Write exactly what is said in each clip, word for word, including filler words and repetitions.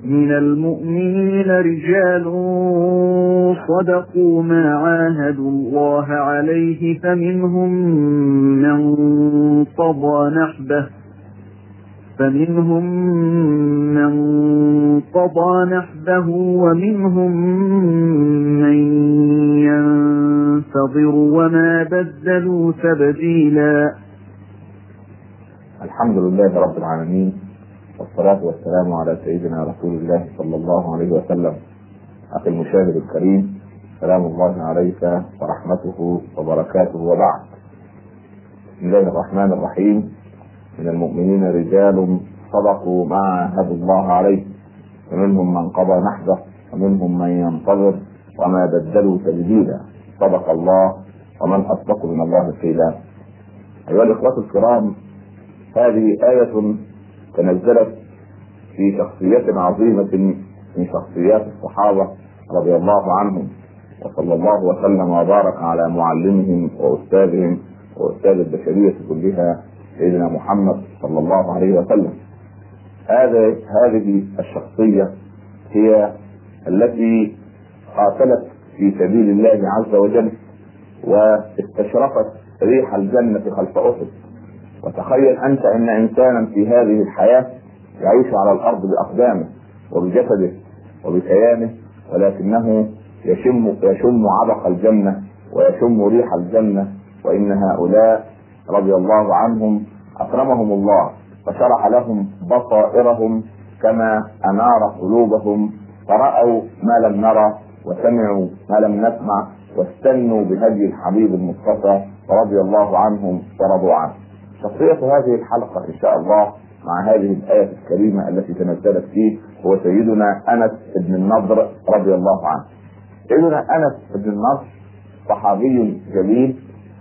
من المؤمنين رجال صدقوا ما عاهدوا الله عليه فمنهم من قضى نحبه فمنهم من قضى نحبه ومنهم من ينتظر وما بدلوا تبديلا. الحمد لله رب العالمين، والصلاة والسلام على سيدنا رسول الله صلى الله عليه وسلم. أخي المشاهد الكريم، سلام الله عليك ورحمته وبركاته، وبعد. بسم الله الرحمن الرحيم. من المؤمنين رجال صدقوا ما عاهدوا الله عليه ومنهم من قضى نحبه ومنهم من ينتظر وما بدلوا تبديلا. صدق الله ومن أصدق من الله قيلا. أيها الإخوة الكرام، هذه آية تنزلت في شخصية عظيمة من شخصيات الصحابة رضي الله عنهم، وصلى الله وسلم وبارك على معلمهم وأستاذهم وأستاذ البشرية كلها سيدنا محمد صلى الله عليه وسلم. هذه هذه الشخصية هي التي قاتلت في سبيل الله عز وجل واستشرفت ريح الجنة خلف أحد. وتخيل أنت أن إنسانا في هذه الحياة يعيش على الأرض بأقدامه وبجسده وبكيانه، ولكنه يشم يشم عبق الجنة ويشم ريح الجنة. وإن هؤلاء رضي الله عنهم أكرمهم الله وشرح لهم بصائرهم كما أنار قلوبهم، فرأوا ما لم نرى وسمعوا ما لم نسمع واستنوا بهدي الحبيب المصطفى رضي الله عنهم ورضوا عنه. شخصية هذه الحلقة إن شاء الله مع هذه الآية الكريمة التي تنزلت فيه هو سيدنا أنس بن النضر رضي الله عنه. سيدنا أنس بن النضر صحابي جليل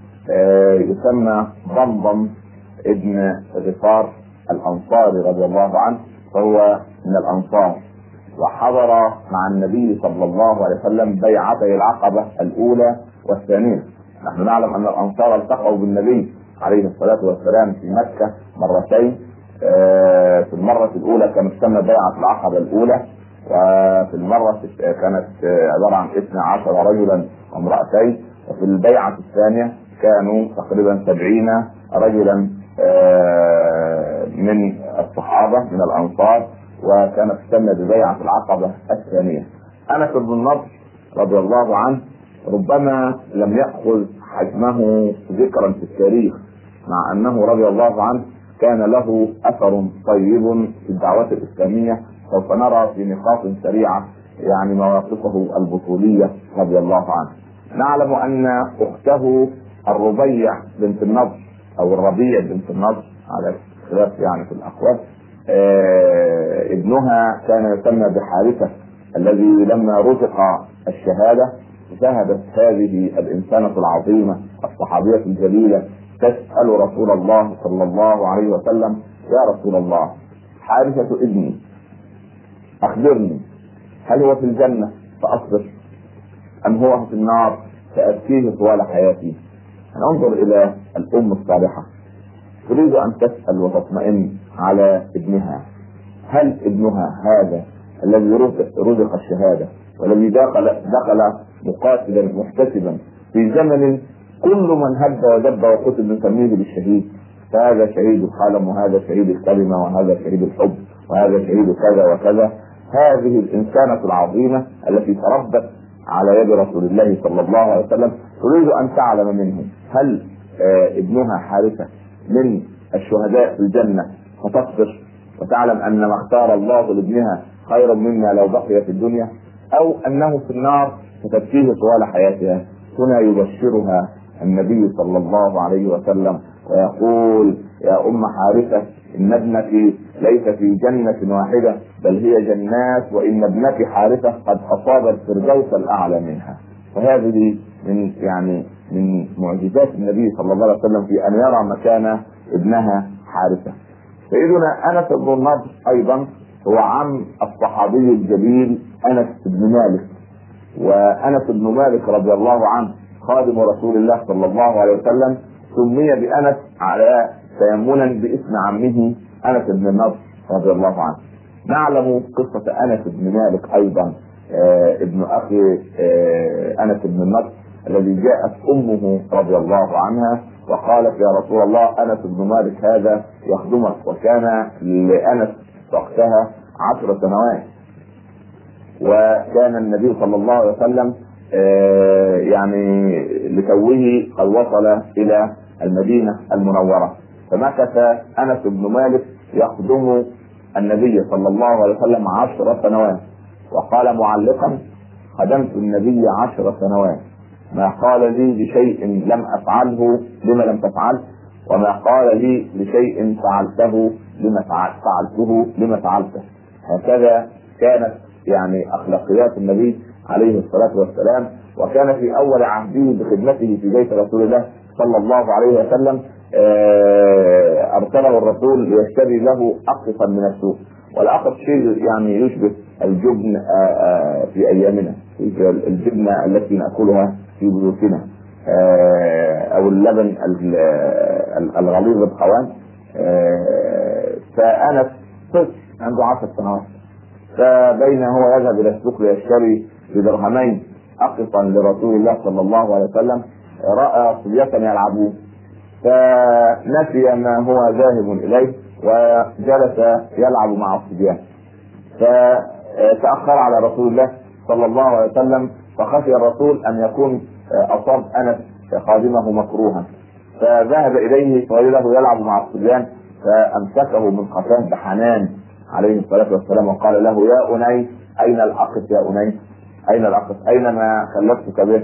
آه يسمى ضمضم ابن غفار الأنصاري رضي الله عنه، فهو من الأنصار، وحضر مع النبي صلى الله عليه وسلم بيعتي العقبة الأولى والثانية. نحن نعلم أن الأنصار التقوا بالنبي عليه الصلاة والسلام في مكة مرتين. آه في المرة الأولى كانت تسمى بيعة العقبة الأولى، وفي المرة كانت عبارة عن اثنا عشر رجلا وامرأتين، وفي البيعة الثانية كانوا تقريبا سبعين رجلا آه من الصحابة من الأنصار، وكانت تسمى ببيعة العقبة الثانية. أنس بن النضر رضي الله عنه ربما لم يأخذ حجمه ذكرا في التاريخ، مع أنه رضي الله عنه كان له أثر طيب في الدعوة الإسلامية. سوف نرى في نقاط سريعة يعني مواقفه البطولية رضي الله عنه. نعلم أن أخته الربيع بنت النضر أو الربيع بنت النضر على خلاف يعني في الأقوال، آه ابنها كان يسمى بحارثة، الذي لما رزق الشهادة ذهبت هذه الإنسانة العظيمة الصحابية الجليلة تسأل رسول الله صلى الله عليه وسلم: يا رسول الله، حارثة ابني أخبرني، هل هو في الجنة فأصبر أم هو في النار فأبكيه طوال حياتي؟ ننظر إلى الأم الصالحة تريد أن تسأل وتطمئن على ابنها، هل ابنها هذا الذي رزق الشهادة والذي دخل دخل مقاتلا محتسبا في زمن كل من هب ودب وقتل نسميه بالشهيد، فهذا شهيد القلم وهذا شهيد الكلمة وهذا شهيد الحب وهذا شهيد كذا وكذا، هذه الإنسانة العظيمة التي تربت على يد رسول الله صلى الله عليه وسلم تريد أن تعلم منه هل آه ابنها حارثة من الشهداء في الجنة فتصبر وتعلم أن ما اختار الله لابنها خير مما لو بقي في الدنيا، أو أنه في النار فتبكيه طوال حياتها. هنا يبشرها النبي صلى الله عليه وسلم ويقول: يا أم حارثة، إن ابنك ليس في جنة واحدة بل هي جنات، وإن ابنك حارثة قد أصاب الفردوس الأعلى منها. فهذه من يعني من معجزات النبي صلى الله عليه وسلم في أن يرى مكان ابنها حارثة. سيدنا أنس بن النضر أيضا هو عم الصحابي الجليل أنس بن مالك، وأنس بن مالك رضي الله عنه خادم رسول الله صلى الله عليه وسلم سمي بأنس على تيمنا باسم عمه أنس بن النضر رضي الله عنه. نعلم قصة أنس بن مالك أيضا، آه ابن أخي آه أنس بن النضر، الذي جاءت أمه رضي الله عنها وقالت يا رسول الله أنس بن مالك هذا يخدمك، وكان لأنس وقتها عشر سنوات، وكان النبي صلى الله عليه وسلم آه يعني لتوه قد وصل إلى المدينة المنورة، فمكث أنس بن مالك يخدم النبي صلى الله عليه وسلم عشر سنوات. وقال معلقا خدمت النبي عشر سنوات، ما قال لي لشيء لم أفعله لما لم تفعل، وما قال لي لشيء فعلته لما فعلته لما فعلته. هكذا كانت يعني أخلاقيات النبي عليه الصلاة والسلام. وكان في أول عهده بخدمته في بيت رسول الله صلى الله عليه وسلم أرسله الرسول ليشتري له أقطا من السوق، والأقط شيء يعني يشبه الجبن في أيامنا، الجبن التي نأكلها في بيوتنا أو اللبن الغليظ القوام. فأنا طفل عنده عشر سنوات، فبين هو يذهب إلى السوق ليشتري بدرهمين أقطا لرسول الله صلى الله عليه وسلم رأى صبية يلعبون، فنسي ما هو ذاهب إليه وجلس يلعب مع الصبيان، فتأخر على رسول الله صلى الله عليه وسلم، فخشي الرسول أن يكون أصاب أنس خادمه مكروها، فذهب إليه فقال له يلعب مع الصبيان، فأمسكه من قفاه بحنان عليه الصلاة والسلام وقال له يا أنيس أين الأقط يا أنيس أين الأقط أين ما خلفتك به؟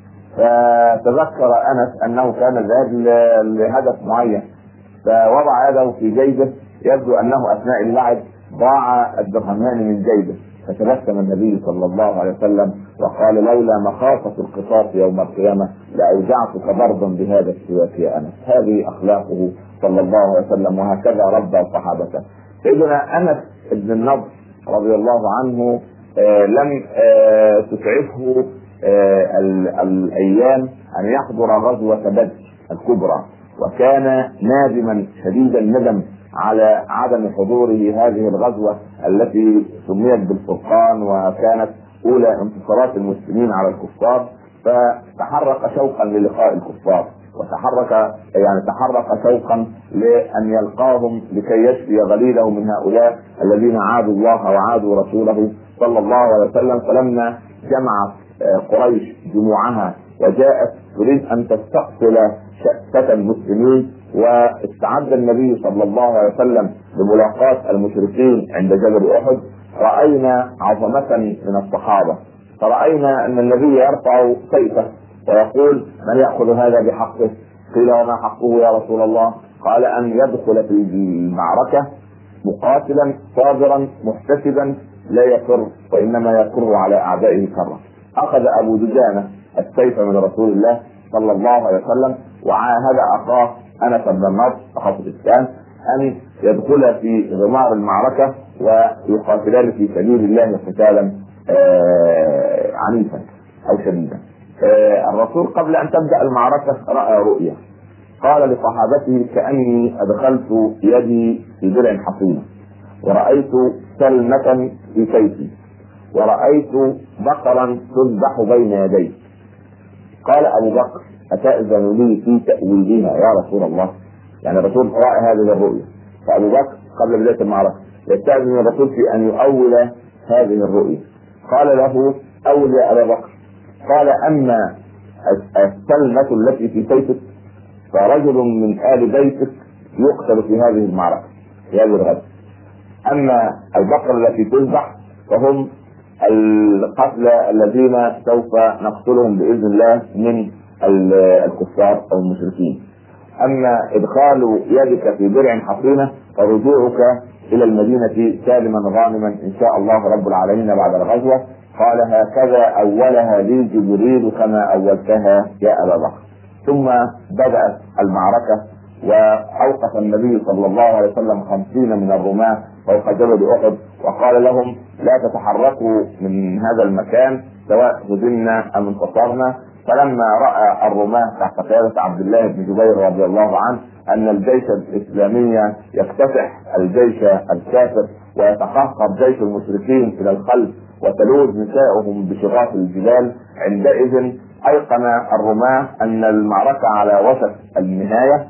فتذكر أنس أنه كان ذاهب لهدف معين، فوضع يده في جيبه، يبدو أنه أثناء اللعب ضاع الدرهمان من جيبه، فتبسم النبي صلى الله عليه وسلم وقال لولا مخافة القصاص يوم القيامة لأوجعتك ضربا بهذا السواك يا أنس. هذه أخلاقه صلى الله عليه وسلم، وهكذا ربى صحابته. سيدنا أنس بن النضر رضي الله عنه آه لم آه تسعفه آه الأيام أن يحضر غزوة بدر الكبرى، وكان نادما شديد الندم على عدم حضوره هذه الغزوة التي سميت بالفرقان، وكانت أولى انتصارات المسلمين على الكفار، فتحرك شوقا للقاء الكفار، وتحرك يعني تحرك شوقا لأن يلقاهم لكي يشفي غليله من هؤلاء الذين عادوا الله وعادوا رسوله صلى الله عليه وسلم. فلما جمعت قريش جموعها وجاءت تريد أن تستأصل شتات المسلمين، واستعد النبي صلى الله عليه وسلم لملاقاة المشركين عند جبل أحد، رأينا عظمة من الصحابة، فرأينا أن النبي يرفع سيفه ويقول من يأخذ هذا بحقه؟ قيل وما حقه يا رسول الله؟ قال أن يدخل في المعركة مقاتلا صابرا محتسبا لا يفر، وإنما يفر على أعدائه كرة. أخذ أبو دجانة السيف من رسول الله صلى الله عليه وسلم وعاهد أخاه أنس بن النضر أخاه الإسلام أن يدخل في غمار المعركة ويقاتلان في سبيل الله قتالا آه عنيفا أو شديدا. آه الرسول قبل أن تبدأ المعركة رأى رؤيا، قال لصحابته كأني أدخلت يدي في درع حصينة، ورأيت سلمة في سيفي، ورأيت بقرا تذبح بين يدي. قال أبو بكر أتأذن لي في تأويلها يا رسول الله؟ يعني الرسول رأى هذه الرؤيا، فأبو بكر قبل بداية المعركة يستأذن الرسول في أن يؤول هذه الرؤيا. قال له أول يا أبا بكر. قال أما السلمة التي في سيفك فرجل من آل بيتك يقتل في هذه المعركة في هذه الغزوة، أما البقرة التي تذبح فهم القتلى الذين سوف نقتلهم بإذن الله من الكفار أو المشركين. أما إدخال يدك في درع حصينة فرجوعك إلى المدينة سالما غانما إن شاء الله رب العالمين بعد الغزوة. قال هكذا أولها لي جبريل كما أولتها يا أبا بكر. ثم بدأت المعركة، وأوقف النبي صلى الله عليه وسلم خمسين من الرماة فوق جبل أحد، وقال لهم لا تتحركوا من هذا المكان سواء هزمنا أم انتصرنا، فلما راى الرماة تحت قياده عبد الله بن جبير رضي الله عنه ان الجيش الاسلامي يكتسح الجيش الكافر ويتقهقر جيش المشركين الى الخلف وتلوذ نساؤهم بشغاف الجبال، عندئذ ايقن الرماة ان المعركه على وشك النهايه،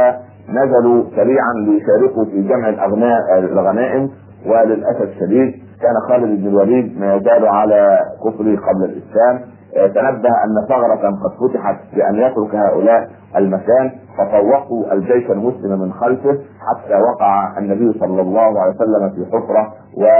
فنزلوا سريعا ليشاركوا في جمع الغنائم. وللاسف الشديد كان خالد بن الوليد ما يزال على كفره قبل الاسلام، تنبه ان ثغرة قد فتحت بان يترك هؤلاء المكان، فطوقوا الجيش المسلم من خلفه حتى وقع النبي صلى الله عليه وسلم في حفرة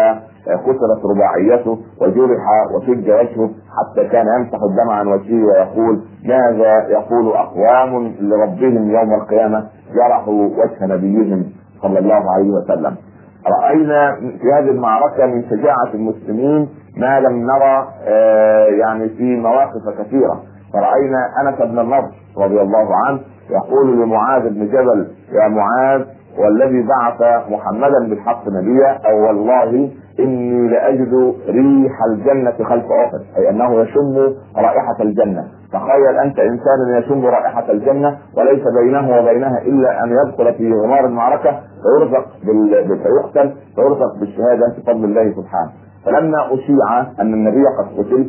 وكسرت رباعيته وجرح وشج وجهه حتى كان يمسح الدم عن وجهه ويقول: ماذا يقول اقوام لربهم يوم القيامة جرحوا وجه نبيهم صلى الله عليه وسلم. رأينا في هذه المعركة من شجاعة المسلمين ما لم نرى آه يعني في مواقف كثيرة. فرأينا أنس بن النضر رضي الله عنه يقول لمعاذ بن جبل: يا معاذ، والذي بعث محمدا بالحق نبيا، أو والله إني لأجد ريح الجنة خلف أحد، أي أنه يشم رائحة الجنة. تخيل أنت إنسان يشم رائحة الجنة وليس بينه وبينها إلا أن يدخل في غمار المعركة فيرزق باليقتل فيرزق بالشهادة بفضل الله سبحانه. فلما أشيع أن النبي قد قتل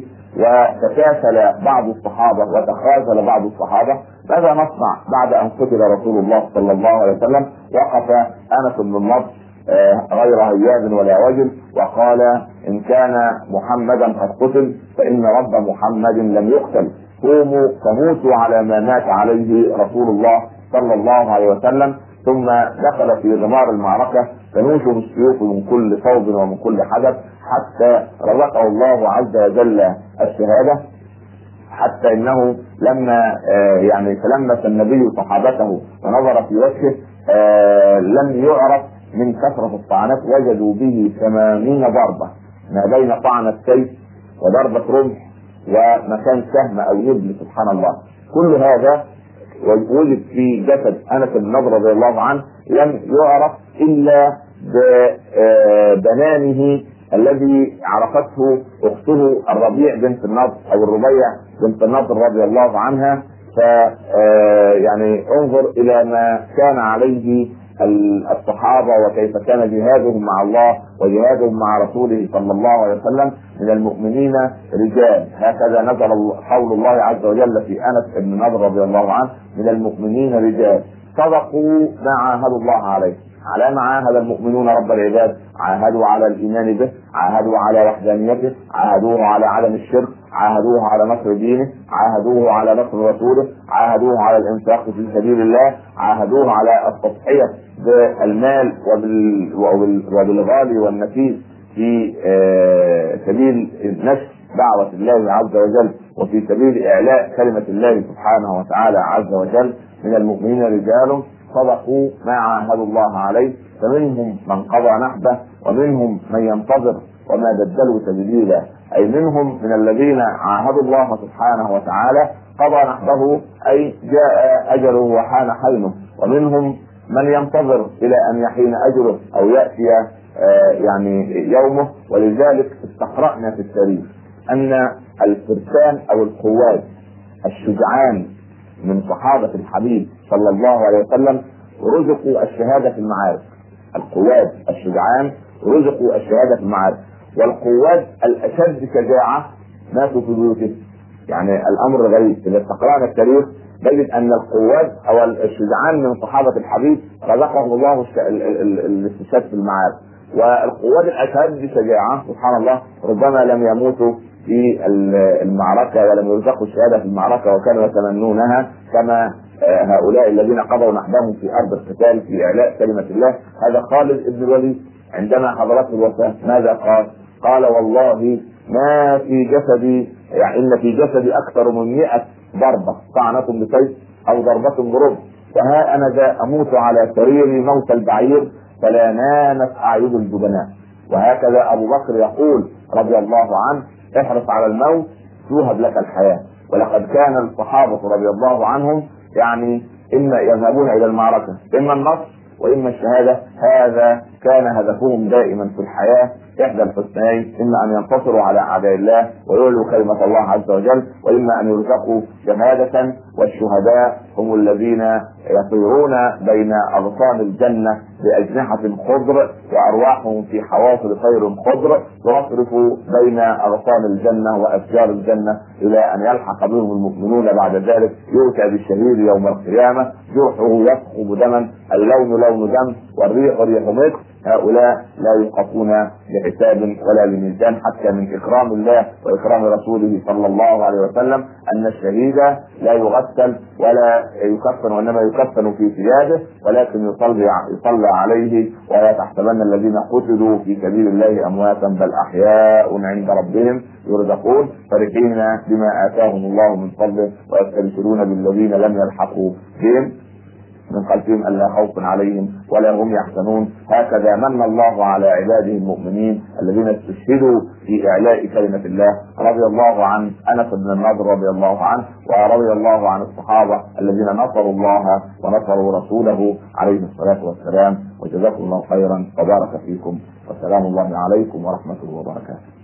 وتكاسل بعض الصحابة وتخاذل بعض الصحابة، ماذا نصنع بعد أن قتل رسول الله صلى الله عليه وسلم؟ وقف أنس بن النضر غير هياب ولا وجل وقال: إن كان محمدا قد قتل فإن رب محمد لم يقتل، قوموا فموتوا على ما مات عليه رسول الله صلى الله عليه وسلم. ثم دخل في غمار المعركة تنوشه السيوف من كل صوب ومن كل حدث حتى رزقه الله عز وجل الشهادة، حتى انه لما آه يعني تلمس النبي صحابته ونظر في وجهه آه لم يعرف من كثرة الطعنات، وجدوا به ثمانين ضربة ما بين طعنة سيف وضربة رمح ومكان سهم او يبل. سبحان الله، كل هذا وجد في جسد انس بن النضر رضي الله عنه لم يعرف الا ببنانه الذي عرفته اخته الربيع بنت النضر او الربيع بنت النضر رضي الله عنها. ف يعني انظر الى ما كان عليه الصحابة وكيف كان جهادهم مع الله وجهادهم مع رسوله صلى الله عليه وسلم. من المؤمنين رجال، هكذا نزل قول الله عز وجل في انس بن النضر رضي الله عنه: من المؤمنين رجال صدقوا ما عاهدوا الله عليه. على ما عاهد المؤمنون رب العباد؟ عاهدوا على الايمان به، عاهدوا على وحدانيته، عاهدوه على عدم الشرك، عاهدوه على نصر دينه، عاهدوه على نصر رسوله، عاهدوه على الانفاق في سبيل الله، عاهدوه على التضحية بالمال وبالغالي والنفيس في سبيل نشر دعوة الله عز وجل وفي سبيل اعلاء كلمة الله سبحانه وتعالى عز وجل. من المؤمنين رجال صدقوا ما عاهدوا الله عليه، فمنهم من قضى نحبه ومنهم من ينتظر وما بدلوا تبديلا، اي منهم من الذين عاهدوا الله سبحانه وتعالى قضى نحبه اي جاء اجله وحان حينه، ومنهم من ينتظر الى ان يحين اجله او ياتي آه يعني يومه. ولذلك استقرأنا في التاريخ ان الفرسان او القوات الشجعان من صحابة الحبيب صلى الله عليه وسلم رزقوا الشهادة في المعارك. القوات الشجعان رزقوا الشهادة في المعارك، والقوات الاشد شجاعة ماتوا في بيوتهم. يعني الامر غريب، اذا استقرأنا التاريخ نجد ان القوات او الشجعان من صحابة الحبيب رزقهم الله الاستشهاد في المعارك، والقوات الاشد شجاعة سبحان الله ربما لم يموتوا في المعركة ولم يرزقوا الشهادة في المعركة وكانوا يتمنونها، كما هؤلاء الذين قضوا نحبهم في ارض القتال في اعلاء كلمة الله. هذا خالد بن الوليد عندما حضرته الوفاة ماذا قال؟ قال: والله ما في جسدي، يعني ان في جسدي اكثر من مئة ضربة طعنة بسيف او ضربة برمح، وها انا ذا اموت على سريري موت البعير فلا نامت اعين الجبناء. وهكذا ابو بكر يقول رضي الله عنه: احرص على الموت توهب لك الحياة. ولقد كان الصحابة رضي الله عنهم يعني اما يذهبون الى المعركة اما النصر واما الشهاده. هذا كان هدفهم دائما في الحياه، احدى الحسنيين، اما ان ينتصروا على اعداء الله ويعلوا كلمه الله عز وجل، واما ان يرزقوا شهاده. والشهداء هم الذين يطيرون بين اغصان الجنه باجنحه خضر وارواحهم في حواصل طير خضر، تصرف بين اغصان الجنه واشجار الجنه الى ان يلحق بهم المؤمنون. بعد ذلك يؤتى بالشهيد يوم القيامه، جرحه يصخب دما، اللون لون دم، والريح ريح مسك. هؤلاء لا يوقفون بحساب ولا بميزان، حتى من اكرام الله واكرام رسوله صلى الله عليه وسلم ان الشهيد لا يغسل ولا يكفن، وانما يكفن في ثيابه، ولكن يصلي يصلى عليه. ولا تحسبن الذين قتلوا في سبيل الله امواتا بل احياء عند ربهم يرزقون، فرحين بما اتاهم الله من فضله ويستبشرون بالذين لم يلحقوا بهم من خلفهم ألا خوف عليهم ولا هم يحزنون. هكذا من الله على عباده المؤمنين الذين استشهدوا في إعلاء كلمة الله. رضي الله عن أنس بن النضر رضي الله عنه، ورضي الله عن الصحابة الذين نصروا الله ونصروا رسوله عليه الصلاة والسلام. وجزاكم الله خيرا وبارك فيكم، والسلام الله عليكم ورحمة الله وبركاته.